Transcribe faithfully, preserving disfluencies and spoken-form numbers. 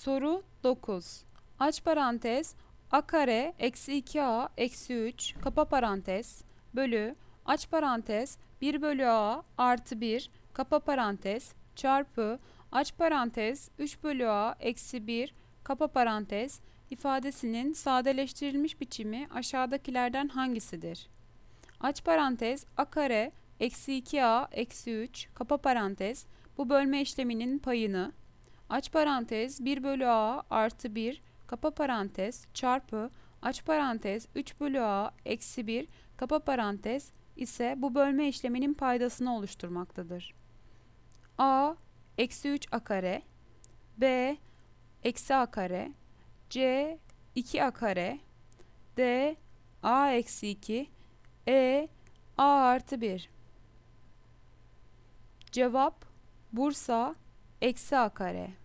Soru dokuz. Aç parantez a kare eksi iki a eksi üç kapa parantez bölü aç parantez bir bölü a artı bir kapa parantez çarpı aç parantez üç bölü a eksi bir kapa parantez ifadesinin sadeleştirilmiş biçimi aşağıdakilerden hangisidir? Aç parantez a kare eksi iki a eksi üç kapa parantez bu bölme işleminin payını aç parantez bir bölü a artı bir kapa parantez çarpı aç parantez üç bölü a eksi bir kapa parantez ise bu bölme işleminin paydasını oluşturmaktadır. A eksi üç a kare, b eksi a kare, c iki a kare, d a eksi iki, e a artı bir. Cevap Bursa eksi a kare.